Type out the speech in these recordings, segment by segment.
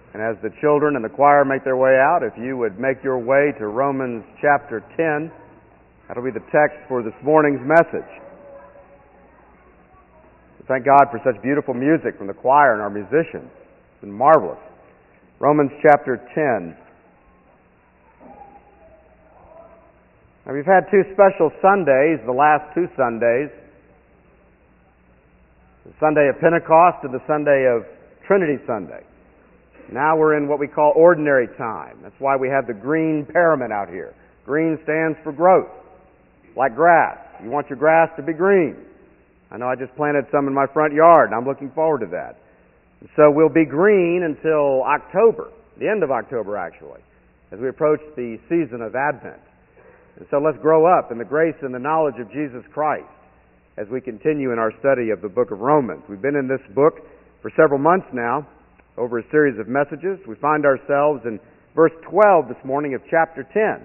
And as the children and the choir make their way out, if you would make your way to Romans chapter 10, that'll be the text for this morning's message. Thank God for such beautiful music from the choir and our musicians. It's been marvelous. Romans chapter 10. Now, we've had two special Sundays, the last two Sundays. The Sunday of Pentecost and the Sunday of Trinity Sunday. Now we're in what we call ordinary time. That's why we have the green pyramid out here. Green stands for growth, like grass. You want your grass to be green. I know I just planted some in my front yard, and I'm looking forward to that. So we'll be green until October, the end of October actually, as we approach the season of Advent. And so let's grow up in the grace and the knowledge of Jesus Christ as we continue in our study of the book of Romans. We've been in this book for several months now, over a series of messages. We find ourselves in verse 12 this morning of chapter 10.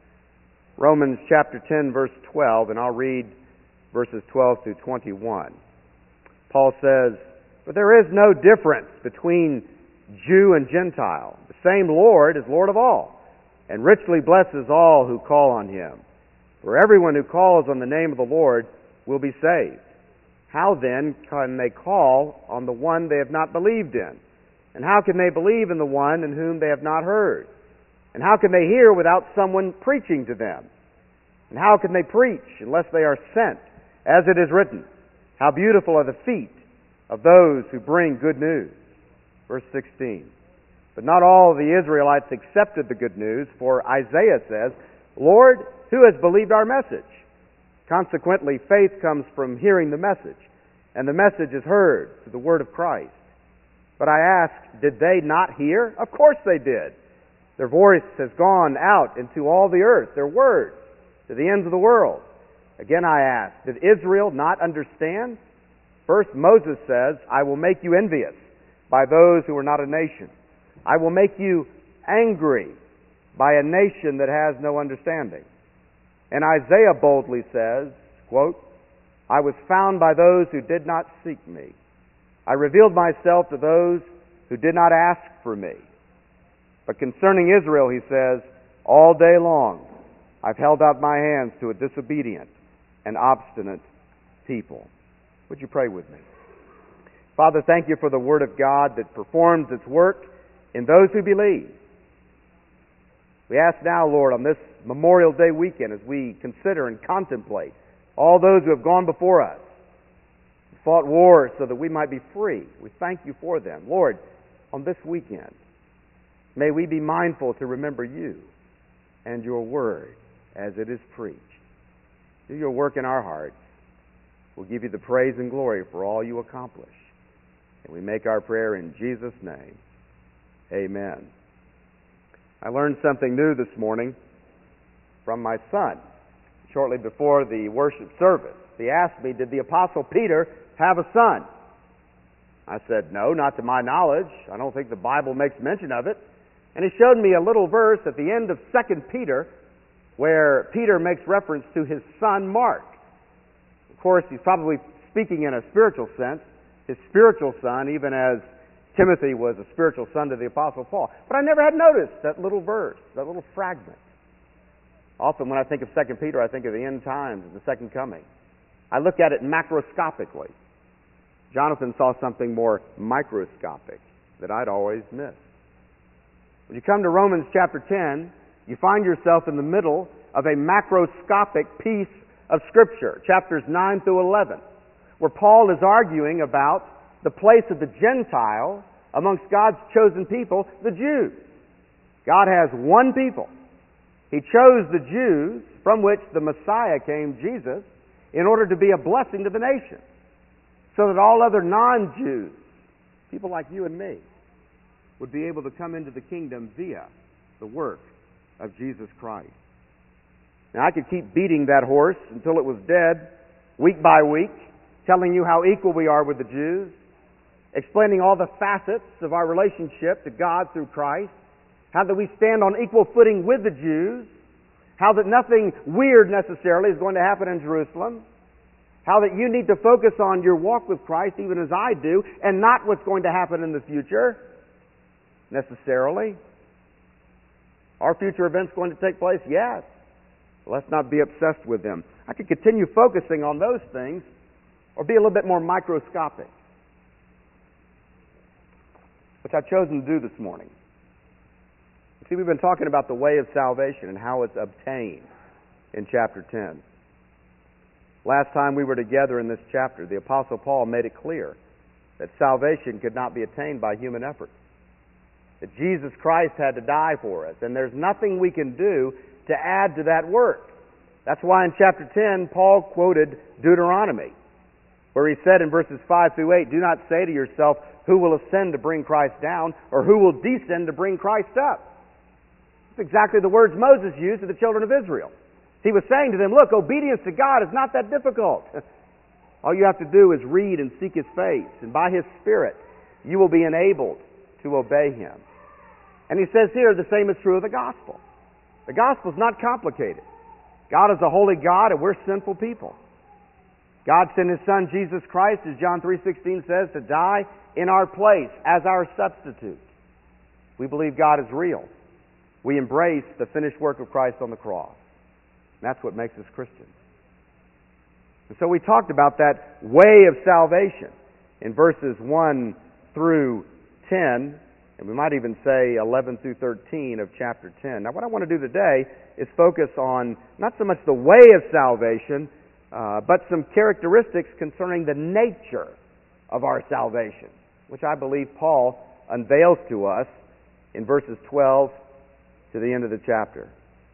Romans chapter 10, verse 12, and I'll read verses 12 through 21. Paul says, "But there is no difference between Jew and Gentile. The same Lord is Lord of all, and richly blesses all who call on Him. For everyone who calls on the name of the Lord will be saved. How then can they call on the one they have not believed in? And how can they believe in the one in whom they have not heard? And how can they hear without someone preaching to them? And how can they preach unless they are sent? As it is written, how beautiful are the feet of those who bring good news." Verse 16. "But not all the Israelites accepted the good news, for Isaiah says, 'Lord, who has believed our message?' Consequently, faith comes from hearing the message, and the message is heard through the word of Christ. But I ask, did they not hear? Of course they did. Their voice has gone out into all the earth, their words to the ends of the world. Again I ask, did Israel not understand? First Moses says, 'I will make you envious by those who are not a nation. I will make you angry by a nation that has no understanding.' And Isaiah boldly says, quote, 'I was found by those who did not seek me. I revealed myself to those who did not ask for me.' But concerning Israel, he says, 'All day long I've held out my hands to a disobedient and obstinate people.'" Would you pray with me? Father, thank you for the Word of God that performs its work in those who believe. We ask now, Lord, on this Memorial Day weekend, as we consider and contemplate all those who have gone before us, fought wars so that we might be free. We thank you for them. Lord, on this weekend, may we be mindful to remember you and your word as it is preached. Do your work in our hearts. We'll give you the praise and glory for all you accomplish. And we make our prayer in Jesus' name. Amen. I learned something new this morning from my son shortly before the worship service. He asked me, did the Apostle Peter have a son? I said, no, not to my knowledge. I don't think the Bible makes mention of it. And he showed me a little verse at the end of 2 Peter where Peter makes reference to his son Mark. Of course, he's probably speaking in a spiritual sense, his spiritual son, even as Timothy was a spiritual son to the Apostle Paul. But I never had noticed that little verse, that little fragment. Often when I think of 2 Peter, I think of the end times and the second coming. I look at it macroscopically. Jonathan saw something more microscopic that I'd always missed. When you come to Romans chapter 10, you find yourself in the middle of a macroscopic piece of Scripture, chapters 9 through 11, where Paul is arguing about the place of the Gentiles amongst God's chosen people, the Jews. God has one people. He chose the Jews, from which the Messiah came, Jesus, in order to be a blessing to the nation, so that all other non-Jews, people like you and me, would be able to come into the kingdom via the work of Jesus Christ. Now, I could keep beating that horse until it was dead, week by week, telling you how equal we are with the Jews, explaining all the facets of our relationship to God through Christ, how that we stand on equal footing with the Jews, how that nothing weird necessarily is going to happen in Jerusalem, how that you need to focus on your walk with Christ, even as I do, and not what's going to happen in the future. necessarily. Are future events going to take place? Yes. Let's not be obsessed with them. I could continue focusing on those things or be a little bit more microscopic, which I've chosen to do this morning. You see, we've been talking about the way of salvation and how it's obtained in chapter 10. Last time we were together in this chapter, the Apostle Paul made it clear that salvation could not be attained by human effort. That Jesus Christ had to die for us, and there's nothing we can do to add to that work. That's why in chapter 10, Paul quoted Deuteronomy, where he said in verses 5 through 8, "Do not say to yourself, who will ascend to bring Christ down, or who will descend to bring Christ up?" That's exactly the words Moses used to the children of Israel. He was saying to them, look, obedience to God is not that difficult. All you have to do is read and seek His face, and by His Spirit, you will be enabled to obey Him. And he says here, the same is true of the gospel. The gospel is not complicated. God is a holy God, and we're sinful people. God sent His Son, Jesus Christ, as John 3:16 says, to die in our place as our substitute. We believe God is real. We embrace the finished work of Christ on the cross. And that's what makes us Christians. And so we talked about that way of salvation in verses 1 through 10, and we might even say 11 through 13 of chapter 10. Now what I want to do today is focus on not so much the way of salvation, but some characteristics concerning the nature of our salvation, which I believe Paul unveils to us in verses 12 to the end of the chapter.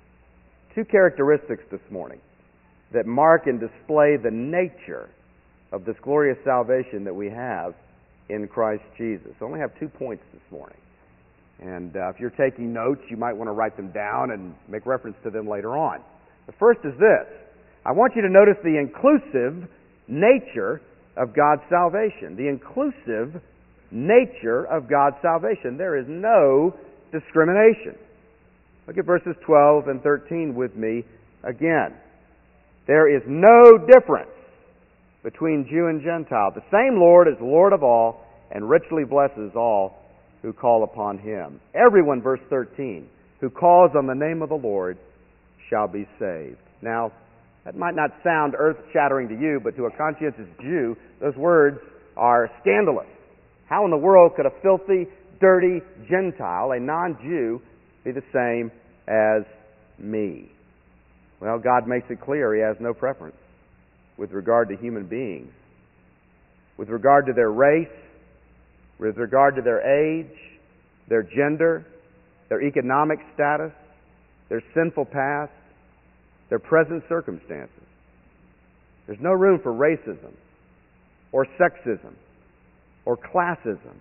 Two characteristics this morning that mark and display the nature of this glorious salvation that we have in Christ Jesus. I only have 2 points this morning. And if you're taking notes, you might want to write them down and make reference to them later on. The first is this. I want you to notice the inclusive nature of God's salvation. The inclusive nature of God's salvation. There is no discrimination. Look at verses 12 and 13 with me again. There is no difference between Jew and Gentile. The same Lord is Lord of all and richly blesses all who call upon Him. Everyone, verse 13, who calls on the name of the Lord shall be saved. Now, that might not sound earth-shattering to you, but to a conscientious Jew, those words are scandalous. How in the world could a filthy, dirty Gentile, a non-Jew, be the same as me? Well, God makes it clear He has no preference with regard to human beings, with regard to their race, with regard to their age, their gender, their economic status, their sinful past, their present circumstances. There's no room for racism or sexism or classism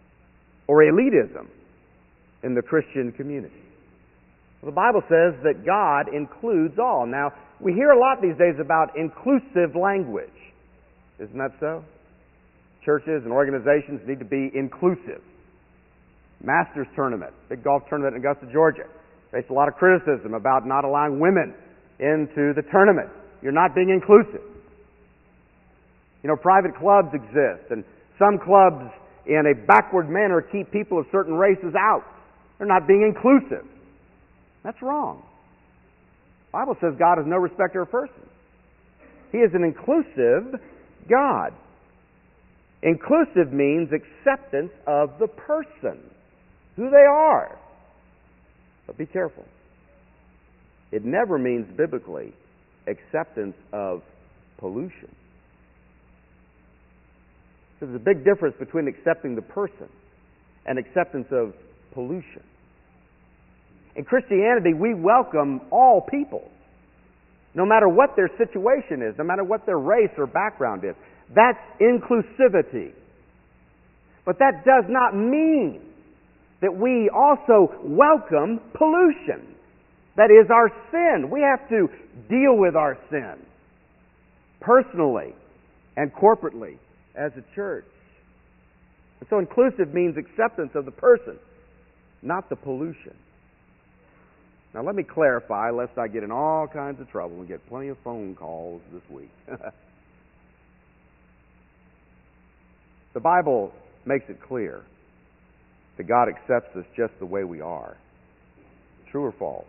or elitism in the Christian community. Well, the Bible says that God includes all. Now, we hear a lot these days about inclusive language. Isn't that so? Churches and organizations need to be inclusive. Masters tournament, big golf tournament in Augusta, Georgia, faced a lot of criticism about not allowing women into the tournament. You're not being inclusive. You know, private clubs exist, and some clubs in a backward manner keep people of certain races out. They're not being inclusive. That's wrong. The Bible says God is no respecter of persons. He is an inclusive God. Inclusive means acceptance of the person, who they are. But be careful. It never means biblically acceptance of pollution. There's a big difference between accepting the person and acceptance of pollution. In Christianity, we welcome all people, no matter what their situation is, no matter what their race or background is. That's inclusivity. But that does not mean that we also welcome pollution. That is our sin. We have to deal with our sin personally and corporately as a church. And so inclusive means acceptance of the person, not the pollution. Now let me clarify, lest I get in all kinds of trouble and get plenty of phone calls this week. The Bible makes it clear that God accepts us just the way we are? True or false?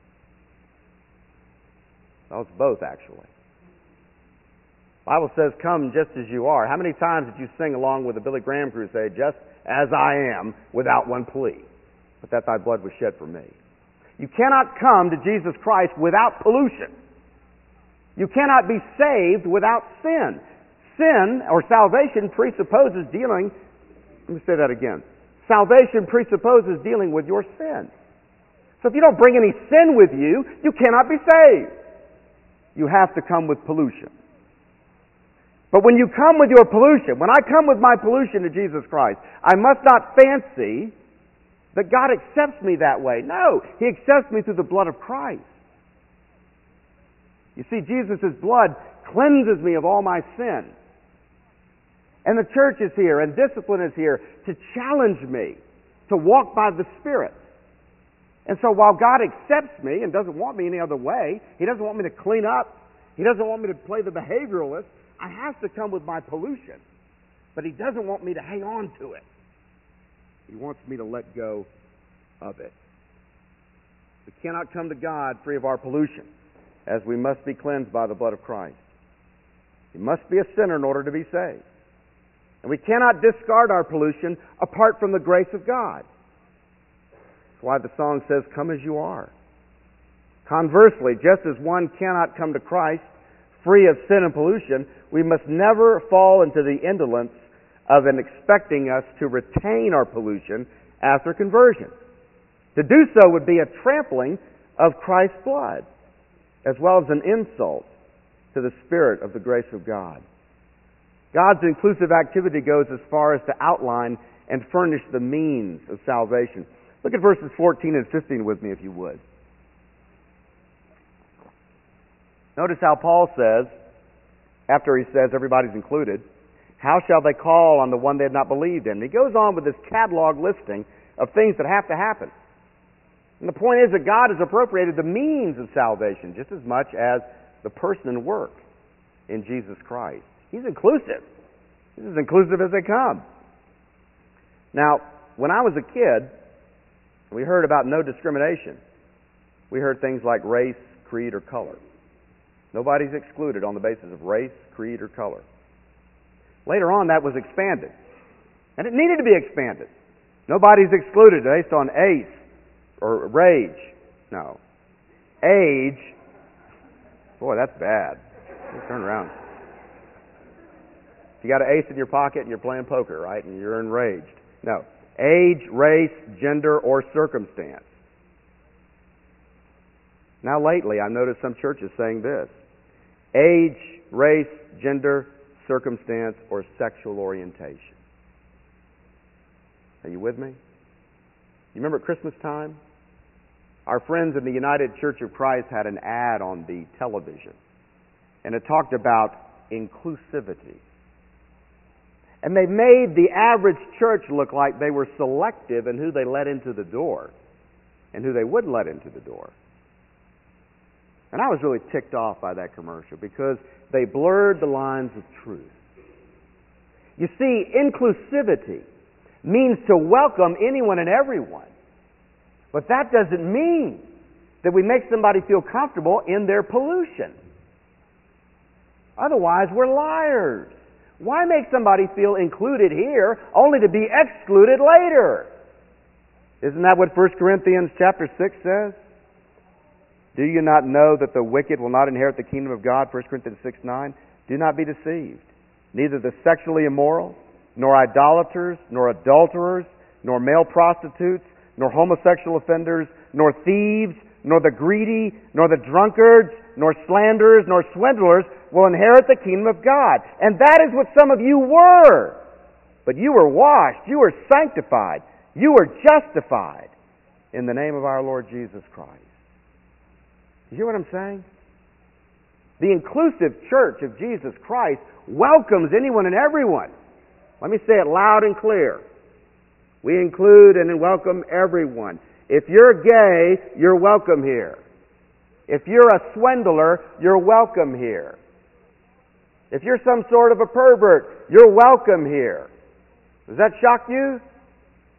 Well, it's both, actually. The Bible says, come just as you are. How many times did you sing along with the Billy Graham crusade, just as I am, without one plea? But that thy blood was shed for me. You cannot come to Jesus Christ without pollution. You cannot be saved without sin. Sin, or salvation, presupposes dealing... Let me say that again. Salvation presupposes dealing with your sin. So if you don't bring any sin with you, you cannot be saved. You have to come with pollution. But when you come with your pollution, when I come with my pollution to Jesus Christ, I must not fancy that God accepts me that way. No, He accepts me through the blood of Christ. You see, Jesus' blood cleanses me of all my sin. And the church is here, and discipline is here to challenge me to walk by the Spirit. And so while God accepts me and doesn't want me any other way, He doesn't want me to clean up, He doesn't want me to play the behavioralist, I have to come with my pollution. But He doesn't want me to hang on to it. He wants me to let go of it. We cannot come to God free of our pollution, as we must be cleansed by the blood of Christ. You must be a sinner in order to be saved. And we cannot discard our pollution apart from the grace of God. That's why the song says, come as you are. Conversely, just as one cannot come to Christ free of sin and pollution, we must never fall into the indolence of an expecting us to retain our pollution after conversion. To do so would be a trampling of Christ's blood, as well as an insult to the Spirit of the grace of God. God's inclusive activity goes as far as to outline and furnish the means of salvation. Look at verses 14 and 15 with me, if you would. Notice how Paul says, after he says everybody's included, how shall they call on the one they had not believed in? And he goes on with this catalog listing of things that have to happen. And the point is that God has appropriated the means of salvation just as much as the person and work in Jesus Christ. He's inclusive. He's as inclusive as they come. Now, when I was a kid, we heard about no discrimination. We heard things like race, creed, or color. Nobody's excluded on the basis of race, creed, or color. Later on, that was expanded. And it needed to be expanded. Nobody's excluded based on ace or rage. No. Age. Boy, that's bad. Let's turn around. You got an ace in your pocket and you're playing poker, right? And you're enraged. No. Age, race, gender, or circumstance. Now lately, I've noticed some churches saying this. Age, race, gender, circumstance, or sexual orientation. Are you with me? You remember at Christmas time? Our friends in the United Church of Christ had an ad on the television. And it talked about inclusivity. And they made the average church look like they were selective in who they let into the door and who they wouldn't let into the door. And I was really ticked off by that commercial because they blurred the lines of truth. You see, inclusivity means to welcome anyone and everyone. But that doesn't mean that we make somebody feel comfortable in their pollution. Otherwise, we're liars. Why make somebody feel included here only to be excluded later? Isn't that what 1 Corinthians chapter 6 says? Do you not know that the wicked will not inherit the kingdom of God? 1 Corinthians 6:9. Do not be deceived. Neither the sexually immoral, nor idolaters, nor adulterers, nor male prostitutes, nor homosexual offenders, nor thieves, nor the greedy, nor the drunkards, nor slanderers, nor swindlers will inherit the kingdom of God. And that is what some of you were. But you were washed, you were sanctified, you were justified in the name of our Lord Jesus Christ. You hear what I'm saying? The inclusive church of Jesus Christ welcomes anyone and everyone. Let me say it loud and clear. We include and welcome everyone. If you're gay, you're welcome here. If you're a swindler, you're welcome here. If you're some sort of a pervert, you're welcome here. Does that shock you?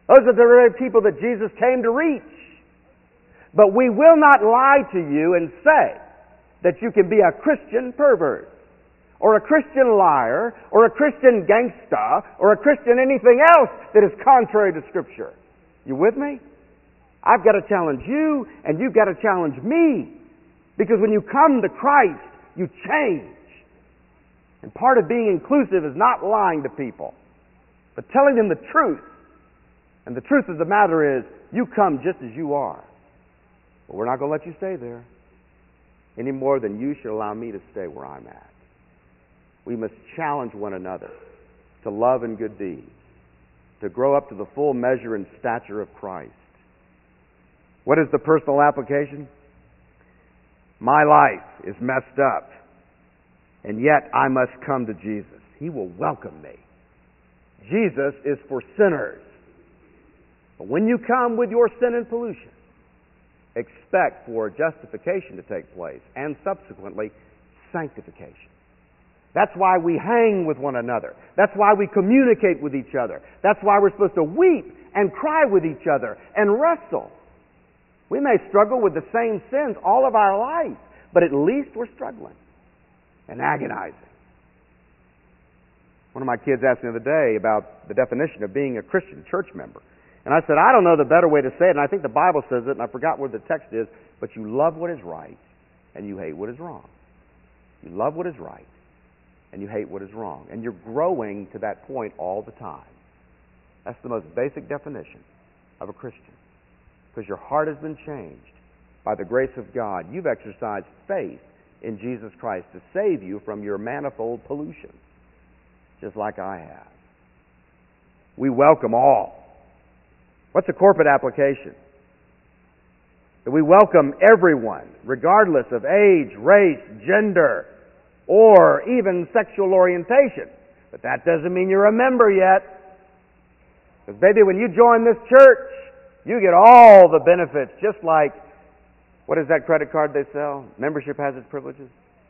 Those are the very people that Jesus came to reach. But we will not lie to you and say that you can be a Christian pervert, or a Christian liar, or a Christian gangsta, or a Christian anything else that is contrary to Scripture. You with me? I've got to challenge you, and you've got to challenge me. Because when you come to Christ, you change. And part of being inclusive is not lying to people, but telling them the truth. And the truth of the matter is, you come just as you are. But we're not going to let you stay there any more than you should allow me to stay where I'm at. We must challenge one another to love and good deeds, to grow up to the full measure and stature of Christ. What is the personal application? My life is messed up, and yet I must come to Jesus. He will welcome me. Jesus is for sinners. But when you come with your sin and pollution, expect for justification to take place, and subsequently, sanctification. That's why we hang with one another. That's why we communicate with each other. That's why we're supposed to weep and cry with each other and wrestle. We may struggle with the same sins all of our life, but at least we're struggling and agonizing. One of my kids asked me the other day about the definition of being a Christian church member. And I said, I don't know the better way to say it, and I think the Bible says it, and I forgot where the text is, but you love what is right, and you hate what is wrong. You love what is right, and you hate what is wrong. And you're growing to that point all the time. That's the most basic definition of a Christian. Because your heart has been changed by the grace of God. You've exercised faith in Jesus Christ to save you from your manifold pollutions, just like I have. We welcome all. What's a corporate application? That we welcome everyone, regardless of age, race, gender, or even sexual orientation. But that doesn't mean you're a member yet. Because baby, when you join this church, you get all the benefits, just like, what is that credit card they sell? Membership has its privileges.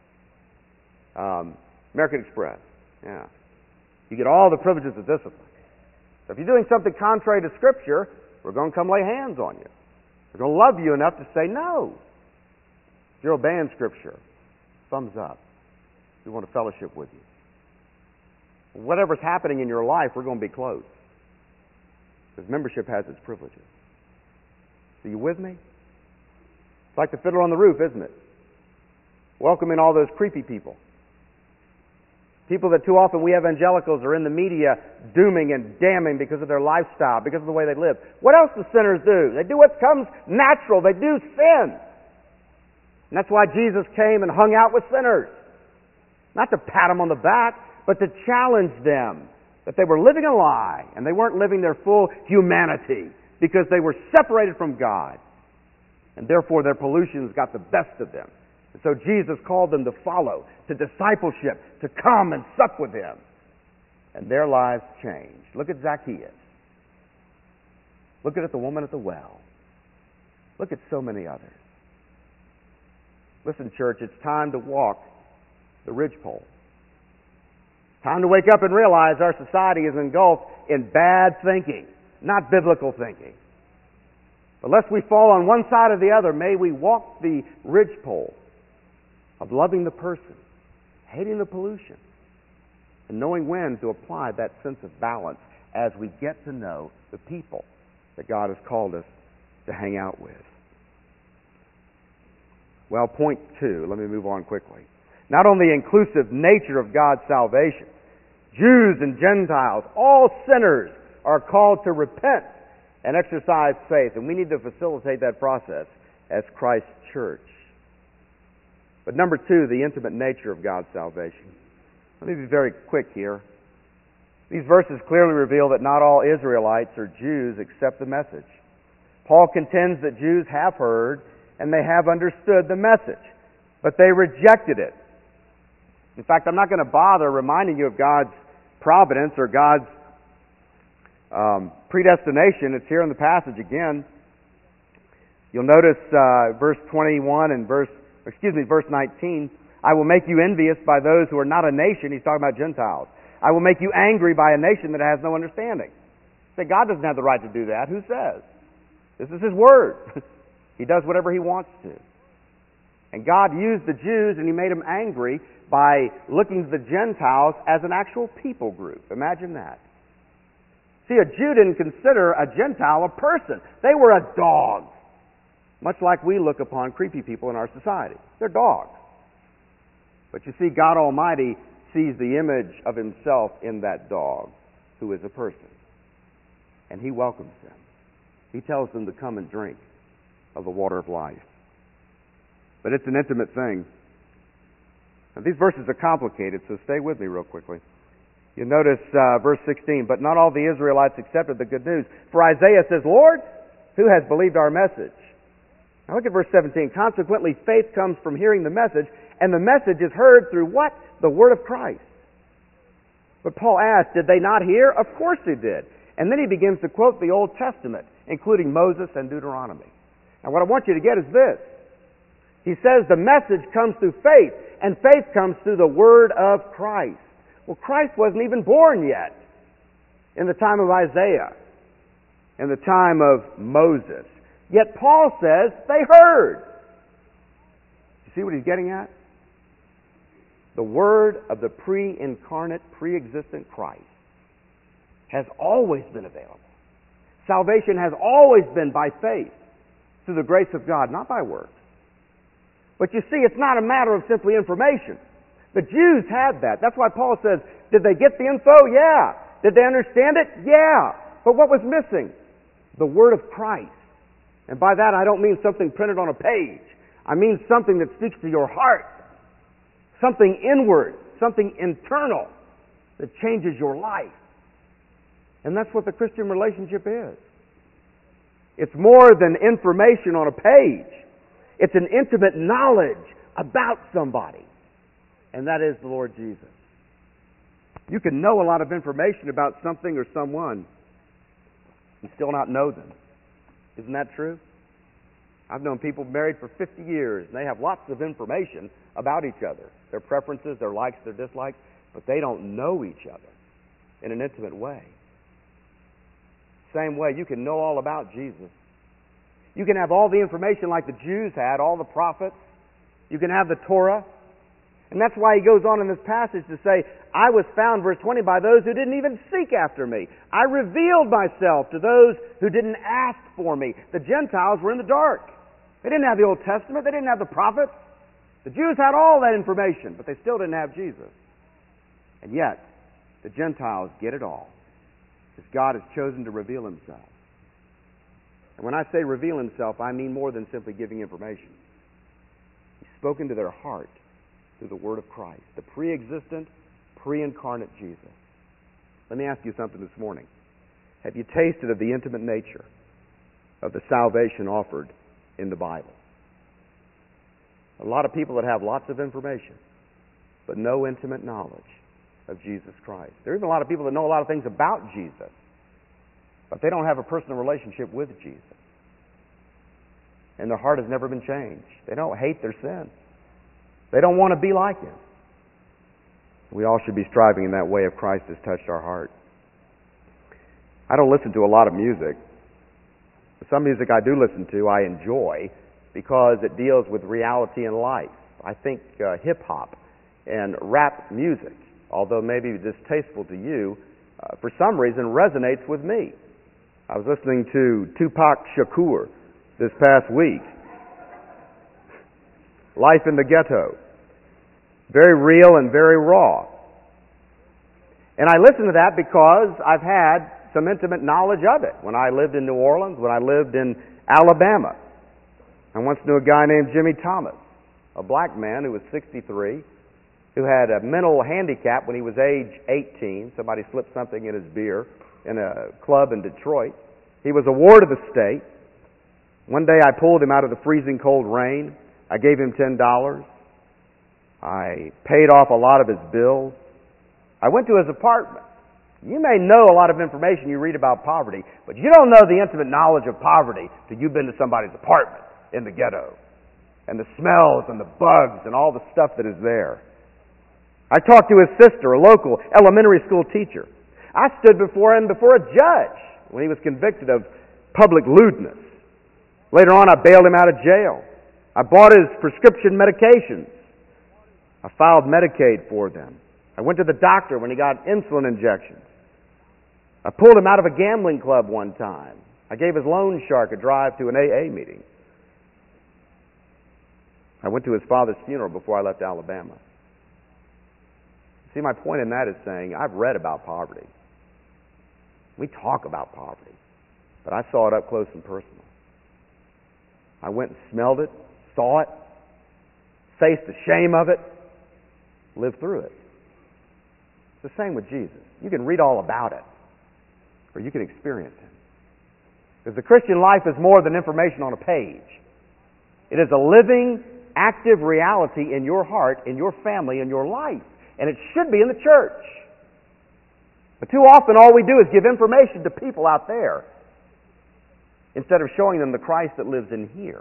American Express. Yeah. You get all the privileges of discipline. So if you're doing something contrary to Scripture, we're going to come lay hands on you. We're going to love you enough to say no. If you're obeying Scripture, thumbs up. We want to fellowship with you. Whatever's happening in your life, we're going to be close. Because membership has its privileges. Are you with me? It's like the fiddler on the roof, isn't it? Welcoming all those creepy people. People that too often we evangelicals are in the media dooming and damning because of their lifestyle, because of the way they live. What else do sinners do? They do what comes natural. They do sin. And that's why Jesus came and hung out with sinners. Not to pat them on the back, but to challenge them that they were living a lie and they weren't living their full humanity because they were separated from God. And therefore their pollutions got the best of them. And so Jesus called them to follow, to discipleship, to come and sup with Him. And their lives changed. Look at Zacchaeus. Look at the woman at the well. Look at so many others. Listen, church, it's time to walk the ridgepole. Time to wake up and realize our society is engulfed in bad thinking, not biblical thinking. But lest we fall on one side or the other, may we walk the ridgepole of loving the person, hating the pollution, and knowing when to apply that sense of balance as we get to know the people that God has called us to hang out with. Well, point 2, let me move on quickly. Not only the inclusive nature of God's salvation, Jews and Gentiles, all sinners are called to repent and exercise faith, and we need to facilitate that process as Christ's church. But number 2, the intimate nature of God's salvation. Let me be very quick here. These verses clearly reveal that not all Israelites or Jews accept the message. Paul contends that Jews have heard and they have understood the message, but they rejected it. In fact, I'm not going to bother reminding you of God's providence or God's predestination. It's here in the passage again. You'll notice verse 21 and verse 19. I will make you envious by those who are not a nation. He's talking about Gentiles. I will make you angry by a nation that has no understanding. Say, God doesn't have the right to do that. Who says? This is His Word. He does whatever He wants to. And God used the Jews and He made them angry by looking to the Gentiles as an actual people group. Imagine that. See, a Jew didn't consider a Gentile a person. They were a dog. Much like we look upon creepy people in our society. They're dogs. But you see, God Almighty sees the image of Himself in that dog, who is a person. And He welcomes them. He tells them to come and drink of the water of life. But it's an intimate thing. Now, these verses are complicated, so stay with me real quickly. You notice verse 16, but not all the Israelites accepted the good news. For Isaiah says, Lord, who has believed our message? Now look at verse 17. Consequently, faith comes from hearing the message, and the message is heard through what? The word of Christ. But Paul asked, did they not hear? Of course they did. And then he begins to quote the Old Testament, including Moses and Deuteronomy. Now what I want you to get is this. He says the message comes through faith, and faith comes through the word of Christ. Well, Christ wasn't even born yet in the time of Isaiah, in the time of Moses. Yet Paul says they heard. You see what he's getting at? The word of the pre-incarnate, pre-existent Christ has always been available. Salvation has always been by faith, through the grace of God, not by works. But you see, it's not a matter of simply information. The Jews had that. That's why Paul says, did they get the info? Yeah. Did they understand it? Yeah. But what was missing? The word of Christ. And by that I don't mean something printed on a page. I mean something that speaks to your heart. Something inward. Something internal that changes your life. And that's what the Christian relationship is. It's more than information on a page. It's an intimate knowledge about somebody. And that is the Lord Jesus. You can know a lot of information about something or someone and still not know them. Isn't that true? I've known people married for 50 years, and they have lots of information about each other. Their preferences, their likes, their dislikes, but they don't know each other in an intimate way. Same way, you can know all about Jesus. You can have all the information like the Jews had, all the prophets. You can have the Torah. And that's why he goes on in this passage to say, I was found, verse 20, by those who didn't even seek after me. I revealed myself to those who didn't ask for me. The Gentiles were in the dark. They didn't have the Old Testament. They didn't have the prophets. The Jews had all that information, but they still didn't have Jesus. And yet, the Gentiles get it all, because God has chosen to reveal Himself. And when I say reveal Himself, I mean more than simply giving information. He's spoken to their heart through the word of Christ, the pre-existent, pre-incarnate Jesus. Let me ask you something this morning. Have you tasted of the intimate nature of the salvation offered in the Bible? A lot of people that have lots of information, but no intimate knowledge of Jesus Christ. There are even a lot of people that know a lot of things about Jesus, but they don't have a personal relationship with Jesus. And their heart has never been changed. They don't hate their sin. They don't want to be like Him. We all should be striving in that way if Christ has touched our heart. I don't listen to a lot of music. Some music I do listen to, I enjoy because it deals with reality in life. I think hip-hop and rap music, although maybe distasteful to you, for some reason resonates with me. I was listening to Tupac Shakur this past week. Life in the Ghetto. Very real and very raw. And I listen to that because I've had some intimate knowledge of it. When I lived in New Orleans, when I lived in Alabama, I once knew a guy named Jimmy Thomas, a black man who was 63, who had a mental handicap when he was age 18. Somebody slipped something in his beer in a club in Detroit. He was a ward of the state. One day I pulled him out of the freezing cold rain. I gave him $10. I paid off a lot of his bills. I went to his apartment. You may know a lot of information you read about poverty, but you don't know the intimate knowledge of poverty till you've been to somebody's apartment in the ghetto. And the smells and the bugs and all the stuff that is there. I talked to his sister, a local elementary school teacher. I stood before him before a judge when he was convicted of public lewdness. Later on, I bailed him out of jail. I bought his prescription medications. I filed Medicaid for them. I went to the doctor when he got insulin injections. I pulled him out of a gambling club one time. I gave his loan shark a drive to an AA meeting. I went to his father's funeral before I left Alabama. See, my point in that is saying, I've read about poverty. We talk about poverty, but I saw it up close and personal. I went and smelled it, saw it, faced the shame of it, lived through it. It's the same with Jesus. You can read all about it, or you can experience Him. Because the Christian life is more than information on a page. It is a living, active reality in your heart, in your family, in your life. And it should be in the church. But too often all we do is give information to people out there instead of showing them the Christ that lives in here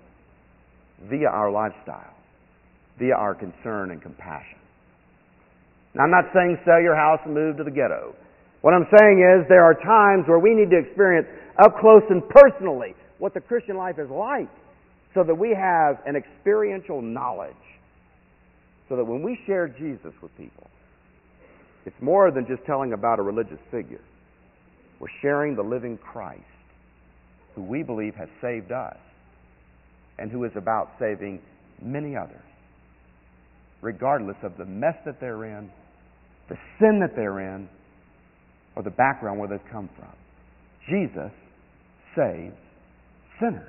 via our lifestyle, via our concern and compassion. Now, I'm not saying sell your house and move to the ghetto. What I'm saying is there are times where we need to experience up close and personally what the Christian life is like so that we have an experiential knowledge, so that when we share Jesus with people, it's more than just telling about a religious figure. We're sharing the living Christ who we believe has saved us and who is about saving many others, regardless of the mess that they're in, the sin that they're in, or the background where they've come from. Jesus saves sinners.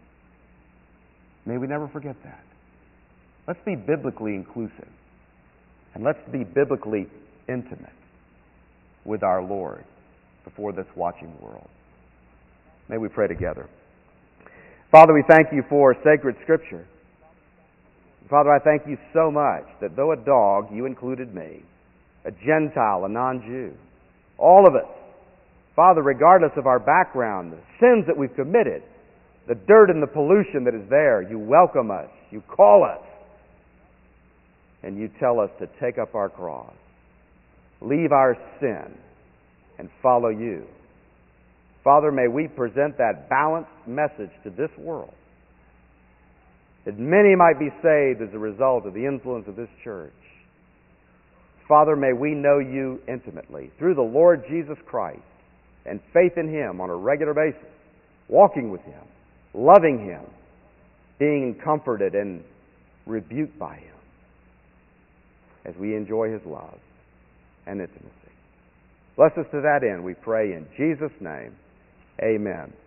May we never forget that. Let's be biblically inclusive, and let's be biblically intimate with our Lord before this watching world. May we pray together. Father, we thank you for sacred Scripture. Father, I thank you so much that though a dog, you included me, a Gentile, a non-Jew, all of us, Father, regardless of our background, the sins that we've committed, the dirt and the pollution that is there, you welcome us, you call us, and you tell us to take up our cross, leave our sin, and follow you. Father, may we present that balanced message to this world, that many might be saved as a result of the influence of this church. Father, may we know you intimately through the Lord Jesus Christ and faith in Him on a regular basis, walking with Him, loving Him, being comforted and rebuked by Him as we enjoy His love and intimacy. Bless us to that end, we pray in Jesus' name. Amen.